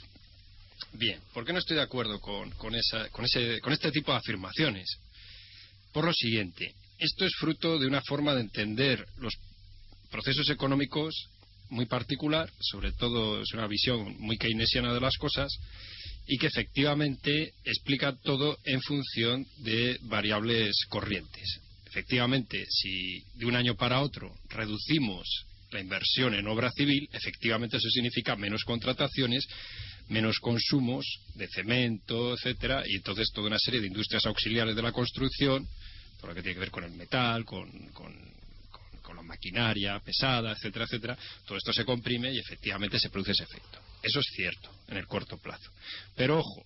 Bien, ¿por qué no estoy de acuerdo con, con, esa, con, ese, con este tipo de afirmaciones? Por lo siguiente, esto es fruto de una forma de entender los procesos económicos muy particular, sobre todo es una visión muy keynesiana de las cosas, y que efectivamente explica todo en función de variables corrientes. Efectivamente, si de un año para otro reducimos la inversión en obra civil, efectivamente eso significa menos contrataciones, menos consumos de cemento, etcétera, y entonces toda una serie de industrias auxiliares de la construcción, todo lo que tiene que ver con el metal, con, con, con, con la maquinaria pesada, etcétera, etcétera, todo esto se comprime y efectivamente se produce ese efecto. Eso es cierto en el corto plazo. Pero ojo,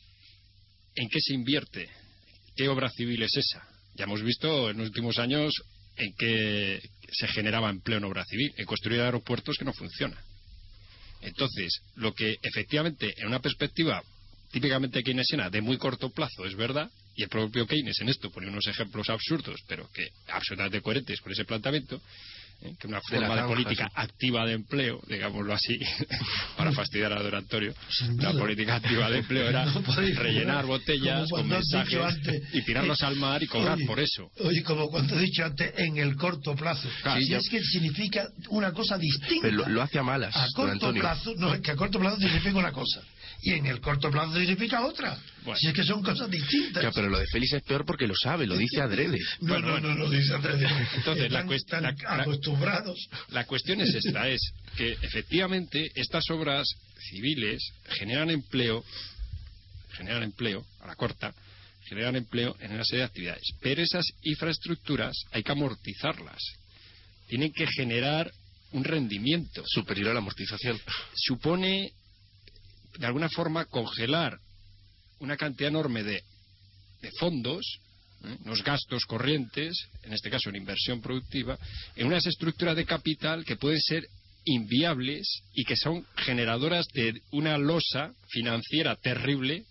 ¿en qué se invierte? ¿Qué obra civil es esa? Ya hemos visto en los últimos años en que se generaba empleo en obra civil, en construir aeropuertos que no funcionan. Entonces, lo que efectivamente en una perspectiva típicamente keynesiana de muy corto plazo es verdad, y el propio Keynes en esto pone unos ejemplos absurdos, pero que absolutamente coherentes con ese planteamiento, ¿eh? Que una forma de, de política sí. activa de empleo, digámoslo así, para fastidiar a Don Antonio, la política activa de empleo era no rellenar botellas con mensajes antes, y tirarlos eh, al mar y cobrar oye, por eso. Oye, como cuando he dicho antes, en el corto plazo. Claro, si sí, es yo... que significa una cosa distinta. Pero lo, lo hace a malas, a corto Antonio. plazo, no, es que a corto plazo significa una cosa. Y en el corto plazo significa otra. Bueno. Si es que son cosas distintas. Ya, pero lo de Félix es peor porque lo sabe, lo dice adrede. No, bueno, no, no, no lo dice adrede. Entonces, están, la, cuest están la, acostumbrados. La cuestión es esta, es que efectivamente estas obras civiles generan empleo, generan empleo, a la corta, generan empleo en una serie de actividades. Pero esas infraestructuras hay que amortizarlas. Tienen que generar un rendimiento. Superior a la amortización. Supone de alguna forma congelar una cantidad enorme de, de fondos, ¿eh? unos gastos corrientes, en este caso en inversión productiva, en unas estructuras de capital que pueden ser inviables y que son generadoras de una losa financiera terrible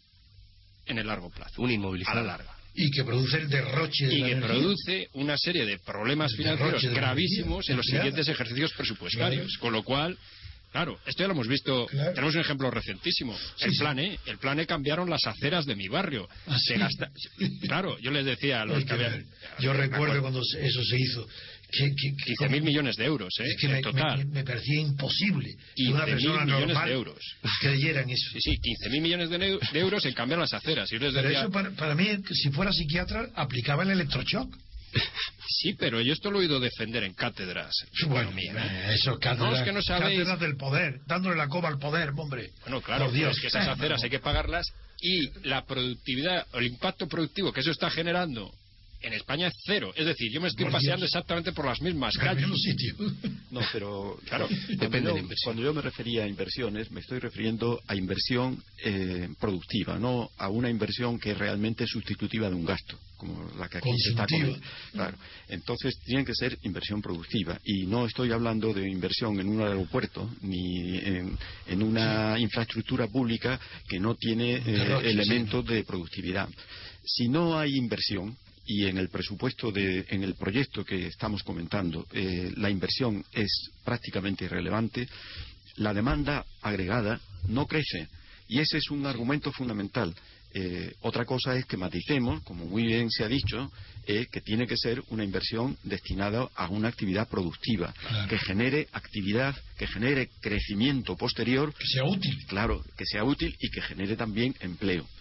en el largo plazo. Una inmovilizada. A la larga. Y que produce el derroche de y la que energía. produce una serie de problemas financieros gravísimos en los siguientes ejercicios presupuestarios, claro. Con lo cual, claro, esto ya lo hemos visto, claro. Tenemos un ejemplo recientísimo, sí, el plan E, el plan E cambiaron las aceras de mi barrio. ¿Ah, se sí? gasta... Claro, yo les decía a los Ay, que habían... Yo recuerdo cuando eso se hizo, que, que, que quince mil millones de euros, ¿eh? Es que en me, total. Me, me parecía imposible que una persona millones normal de euros. creyera en eso. Sí, sí, quince mil millones de, de euros en cambiar las aceras. Yo les decía... Pero eso para, para mí, si fuera psiquiatra, aplicaba el electroshock. Sí, pero yo esto lo he oído defender en cátedras. Bueno, economía, ¿eh? Eso, cátedras, no, es que no sabéis... cátedras del poder, dándole la coba al poder, hombre. Bueno, claro, Dios. es que esas aceras hay que pagarlas y la productividad, o el impacto productivo que eso está generando en España es cero. Es decir, yo me estoy por paseando Dios. exactamente por las mismas calles. No, pero claro, depende de la inversión. Cuando yo me refería a inversiones, me estoy refiriendo a inversión eh, productiva, no a una inversión que es realmente sustitutiva de un gasto, como la que aquí se está comentando. Claro. Entonces, tiene que ser inversión productiva. Y no estoy hablando de inversión en un aeropuerto, ni en, en una sí. infraestructura pública que no tiene eh, Derroche, elementos sí. de productividad. Si no hay inversión, y en el presupuesto de, en el proyecto que estamos comentando, eh, la inversión es prácticamente irrelevante, la demanda agregada no crece, y ese es un argumento fundamental. Eh, otra cosa es que maticemos, como muy bien se ha dicho, eh, que tiene que ser una inversión destinada a una actividad productiva, claro. que genere actividad, que genere crecimiento posterior, que sea útil, claro, que sea útil y que genere también empleo.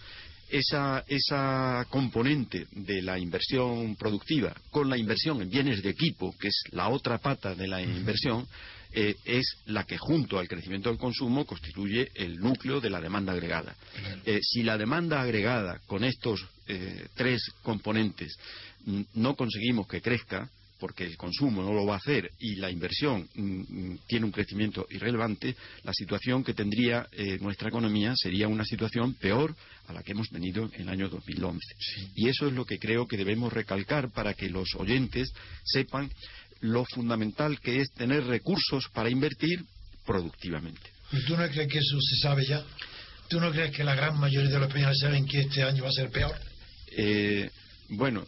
esa, esa componente de la inversión productiva con la inversión en bienes de equipo, que es la otra pata de la inversión, eh, es la que junto al crecimiento del consumo constituye el núcleo de la demanda agregada. Eh, si la demanda agregada con estos eh, tres componentes m, no conseguimos que crezca, porque el consumo no lo va a hacer y la inversión mm, tiene un crecimiento irrelevante, la situación que tendría eh, nuestra economía sería una situación peor a la que hemos tenido en el año dos mil once. Sí. Y eso es lo que creo que debemos recalcar para que los oyentes sepan lo fundamental que es tener recursos para invertir productivamente. ¿Y tú no crees que eso se sabe ya? ¿Tú no crees que la gran mayoría de los españoles saben que este año va a ser peor? Eh, bueno...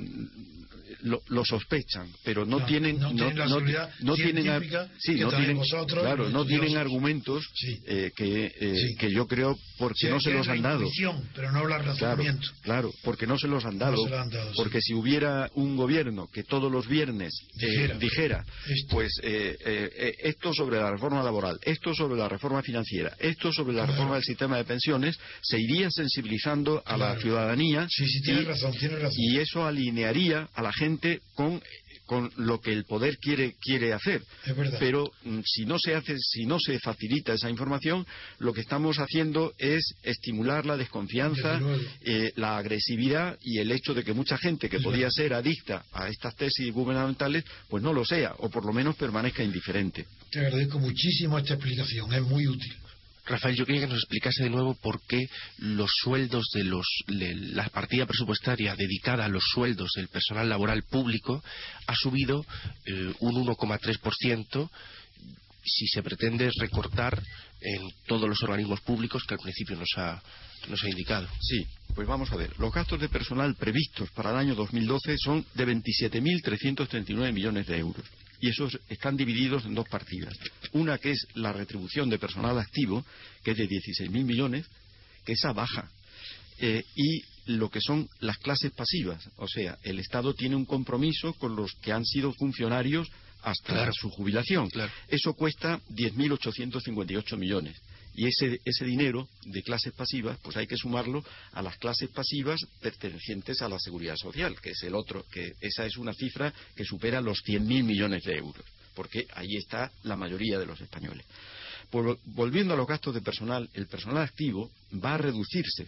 Lo, lo sospechan, pero no, no tienen no tienen no, la seguridad no, no tienen sí, no tienen vosotros, claro no tienen Dios. argumentos sí. eh, que eh, sí. que yo creo porque sí, no se los han dado, pero no el razonamiento. Claro, claro, porque no se los han dado, no han dado porque sí. si hubiera un gobierno que todos los viernes eh, dijera, dijera pues eh, eh, esto sobre la reforma laboral, esto sobre la reforma financiera, esto sobre la claro. reforma del sistema de pensiones, se iría sensibilizando a claro. la ciudadanía sí, sí, tiene y, razón, tiene razón. y eso alinearía a la gente con con lo que el poder quiere quiere hacer. Es verdad. Pero mm, si no se hace, si no se facilita esa información, lo que estamos haciendo es estimular la desconfianza, eh, la agresividad y el hecho de que mucha gente que es podía verdad. ser adicta a estas tesis gubernamentales, pues no lo sea, o por lo menos permanezca indiferente. Te agradezco muchísimo esta explicación, es muy útil. Rafael, yo quería que nos explicase de nuevo por qué los sueldos de los de la partida presupuestaria dedicada a los sueldos del personal laboral público ha subido eh, un uno coma tres por ciento si se pretende recortar en todos los organismos públicos que al principio nos ha, nos ha indicado. Sí, pues vamos a ver. Los gastos de personal previstos para el año dos mil doce son de veintisiete mil trescientos treinta y nueve millones de euros. Y esos están divididos en dos partidas. Una que es la retribución de personal activo, que es de dieciséis mil millones, que esa baja. Eh, y lo que son las clases pasivas. O sea, el Estado tiene un compromiso con los que han sido funcionarios hasta claro. su jubilación. Claro. Eso cuesta diez mil ochocientos cincuenta y ocho millones. Y ese, ese dinero de clases pasivas, pues hay que sumarlo a las clases pasivas pertenecientes a la Seguridad Social, que es el otro, que esa es una cifra que supera los cien mil millones de euros, porque ahí está la mayoría de los españoles. Pues, volviendo a los gastos de personal, el personal activo va a reducirse.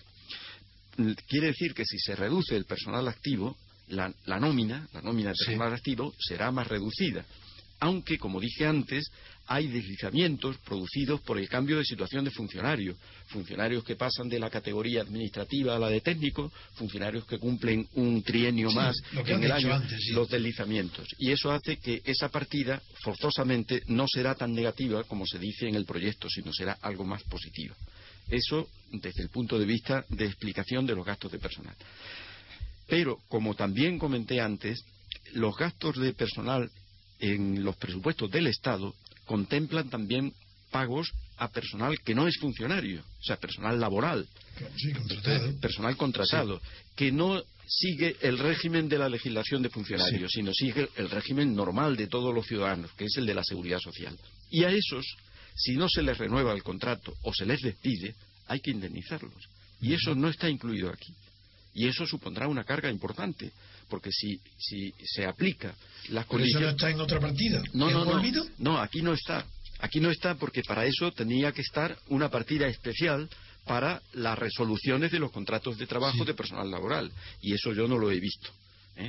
Quiere decir que si se reduce el personal activo, la, la nómina, la nómina del personal sí. activo será más reducida. Aunque, como dije antes, hay deslizamientos producidos por el cambio de situación de funcionarios. Funcionarios que pasan de la categoría administrativa a la de técnico, funcionarios que cumplen un trienio sí, más en el año, antes, sí. los deslizamientos. Y eso hace que esa partida, forzosamente, no será tan negativa como se dice en el proyecto, sino será algo más positiva. Eso desde el punto de vista de explicación de los gastos de personal. Pero, como también comenté antes, los gastos de personal en los presupuestos del Estado contemplan también pagos a personal que no es funcionario, o sea, personal laboral, sí, contratado. Eh, personal contratado, sí. que no sigue el régimen de la legislación de funcionarios, sí. sino sigue el régimen normal de todos los ciudadanos, que es el de la Seguridad Social. Y a esos, si no se les renueva el contrato o se les despide, hay que indemnizarlos. Y eso no está incluido aquí. Y eso supondrá una carga importante, porque si, si se aplica las condiciones... ¿Pero eso no está en otra partida? No, no, no, olvido? no, aquí no está. Aquí no está porque para eso tenía que estar una partida especial para las resoluciones de los contratos de trabajo sí. de personal laboral. Y eso yo no lo he visto. ¿eh?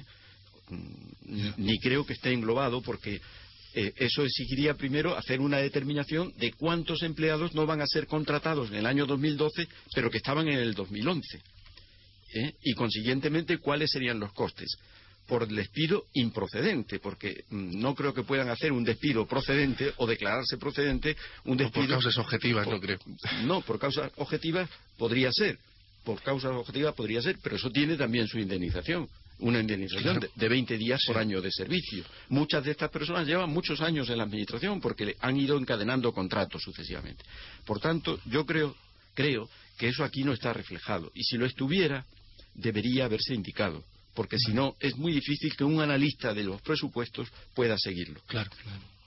Ni creo que esté englobado porque... Eh, eso exigiría primero hacer una determinación de cuántos empleados no van a ser contratados en el año dos mil doce, pero que estaban en el dos mil once. ¿Eh? Y consiguientemente, ¿cuáles serían los costes? Por despido improcedente, porque mm, no creo que puedan hacer un despido procedente o declararse procedente un despido... No por causas objetivas, por, no creo. No, por causas objetivas podría ser. Por causas objetivas podría ser, pero eso tiene también su indemnización. Una indemnización claro. de, de veinte días sí. por año de servicio. Muchas de estas personas llevan muchos años en la administración porque han ido encadenando contratos sucesivamente. Por tanto, yo creo, creo que eso aquí no está reflejado. Y si lo estuviera, debería haberse indicado. Porque si no, es muy difícil que un analista de los presupuestos pueda seguirlo. Claro, claro.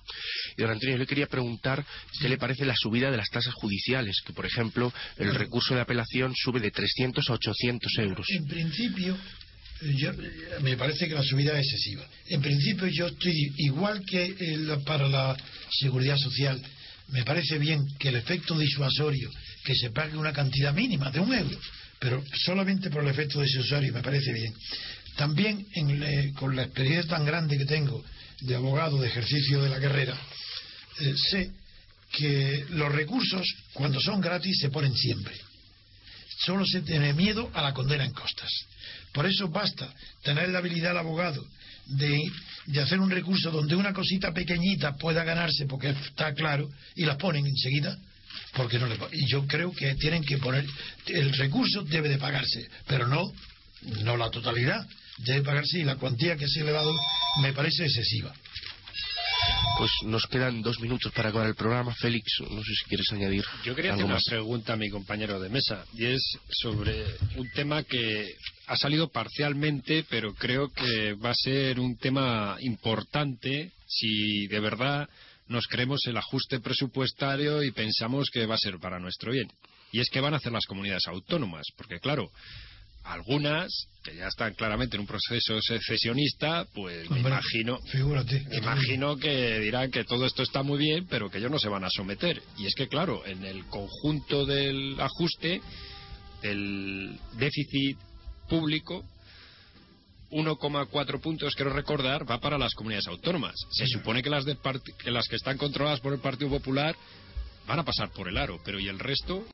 Y don Antonio, yo le quería preguntar qué le parece la subida de las tasas judiciales, que por ejemplo el recurso de apelación sube de trescientos a ochocientos euros. En principio, yo, me parece que la subida es excesiva. En principio yo estoy igual que el, para la seguridad social. Me parece bien que el efecto disuasorio, que se pague una cantidad mínima de un euro, pero solamente por el efecto disuasorio me parece bien. También en, eh, con la experiencia tan grande que tengo de abogado de ejercicio de la carrera, eh, sé que los recursos cuando son gratis se ponen siempre. Solo se tiene miedo a la condena en costas. Por eso basta tener la habilidad del abogado de, de hacer un recurso donde una cosita pequeñita pueda ganarse porque está claro y la ponen enseguida porque no le, y yo creo que tienen que poner el recurso debe de pagarse, pero no no la totalidad, debe pagarse, y la cuantía que se ha elevado me parece excesiva. Pues nos quedan dos minutos para acabar el programa. Félix, no sé si quieres añadir Yo quería algo hacer una más. pregunta a mi compañero de mesa, y es sobre un tema que ha salido parcialmente, pero creo que va a ser un tema importante si de verdad nos creemos el ajuste presupuestario y pensamos que va a ser para nuestro bien. Y es que van a hacer las comunidades autónomas, porque claro, algunas que ya están claramente en un proceso secesionista, pues me Hombre, imagino figúrate, me imagino que dirán que todo esto está muy bien, pero que ellos no se van a someter. Y es que claro, en el conjunto del ajuste del déficit público, uno coma cuatro puntos, quiero recordar, va para las comunidades autónomas. Se supone que las, de part- que las que están controladas por el Partido Popular van a pasar por el aro, pero ¿y el resto?